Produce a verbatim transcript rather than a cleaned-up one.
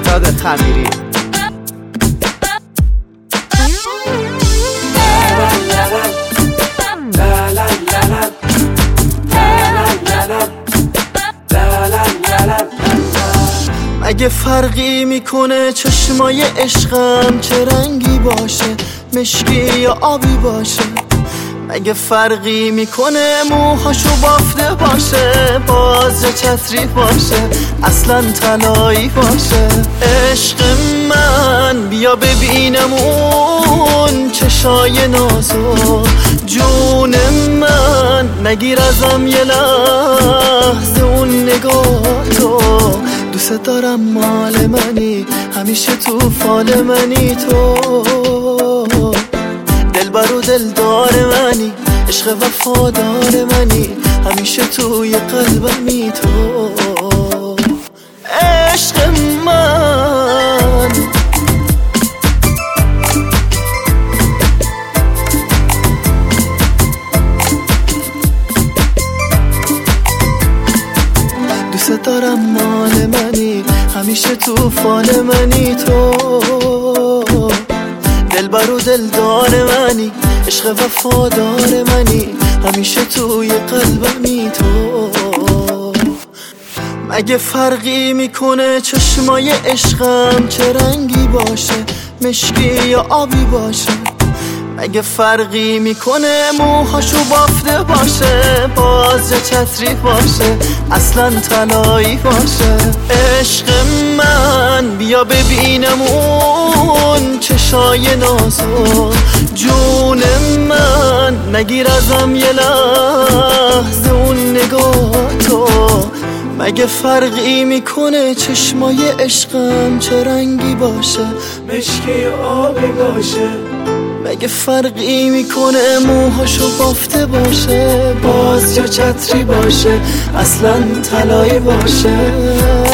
مهرداد خمیری. اگه فرقی میکنه چشمای عشقم چه رنگی باشه، مشکی یا آبی باشه؟ اگه فرقی میکنه موهاشو بافته باشه، باز یا چتری باشه، اصلا طلایی باشه؟ عشق من بیا ببینم اون چشای نازو، جون من نگیر ازم یه لحظه اون نگاه تو. دوست دارم مال منی، همیشه تو فال منی تو، دلبر و دلدار منی، عشق وفادار منی، همیشه توی قلبمی تو. عشق من دوست دارم مال منی، همیشه تو فال منی تو، دلبر و دلدار منی، عشق وفادار منی، همیشه توی قلبمی تو. مگه فرقی میکنه چشمای عشقم چه رنگی باشه، مشکی یا آبی باشه؟ مگه فرقی میکنه موهاشو بافته باشه، باز یا چتری باشه، اصلا طلایی باشه؟ عشق من بیا ببینم اون چشای نازو، جون من نگیر ازم یه لحظه اون نگاه تو. مگه فرقی میکنه چشمای عشقم چه رنگی باشه، مشکی یا آبی باشه؟ مگه فرقی میکنه موهاشو بافته باشه، باز یا چتری باشه، اصلا طلایی باشه؟